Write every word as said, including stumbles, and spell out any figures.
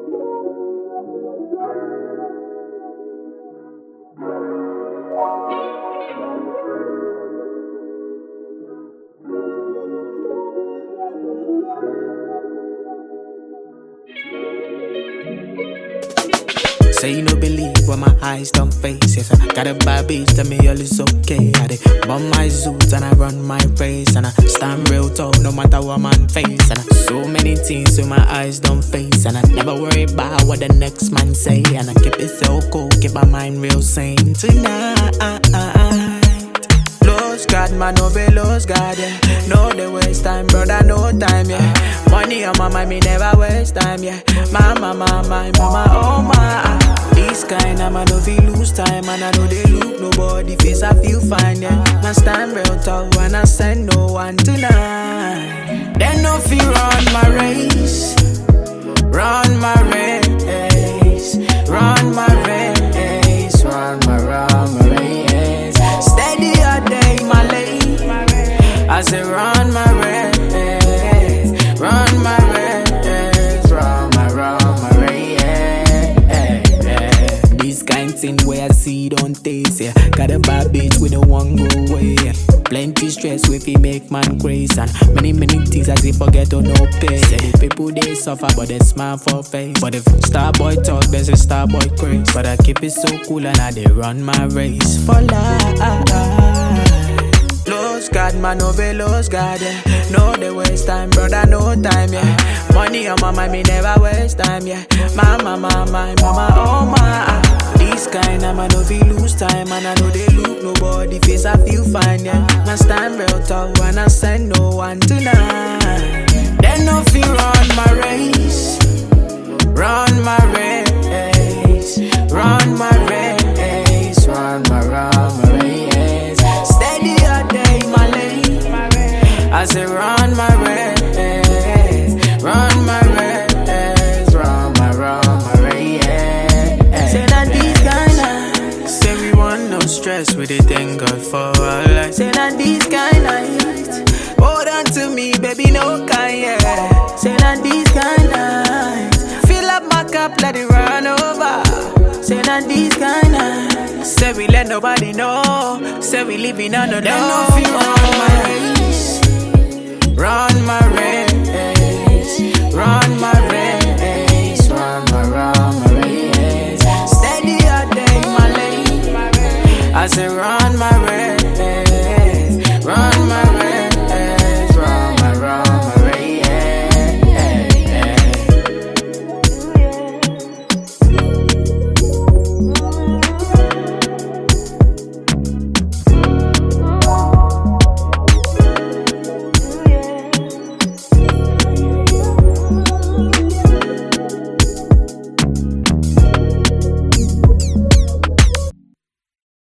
Say you no believe what my eyes don't face. Yes, I got a bad bitch, tell me all is okay. I dey bum my zoot and I run my race. And I stand real tall no matter what man face. And I so many things with my eyes don't face. And I never worry about what the next man say. And I keep it so cool, keep my mind real sane. Tonight Lost God, man, no be lost God, yeah. No, they waste time, brother, no time, yeah. Money on my mind, me never waste time, yeah. Mama, mama, my mama, oh my. This kind of man, no feel lose time. And I know they look nobody face, I feel fine, yeah. Man stand real tall when I send no one tonight. They no feel run my race. Run my race. Run my race. Run my, run my race. Steady all day, my lady. I say run my race. Run my race. Run my, run my race. This kind thing where I see don't taste, yeah. Got a bad bitch with a one go away, yeah. Plenty stress with it make man crazy. And many, many things as if forget to no pay. Say the people they suffer but they smile for face. But if star boy talk, there's a star boy craze. But I keep it so cool and I they run my race for life. Lost God, man, no be lost God, yeah. No, they waste time, brother, no time, yeah. Money on my mind, me never waste time, yeah. Mama, mama, my mama, oh my. This kind of man, no feel lose time. And I know they look nobody face, I feel fine, yeah. Man stand real tall when I send no one tonight. They no feel run my race. Run my race. Run my race. Run my, run my race. Steady all day, my lady. I say run my race. Run my race. Run my, run my race. Say that these kind of. Say we want no stress with it, thank God for our life. Say that these kind of. Hold on to me, baby, no kind, yeah. Say that these kind of. Fill up my cup, let it run over. Say that these kind of. Say we let nobody know. Say we living on the no. Run my race. Run my race.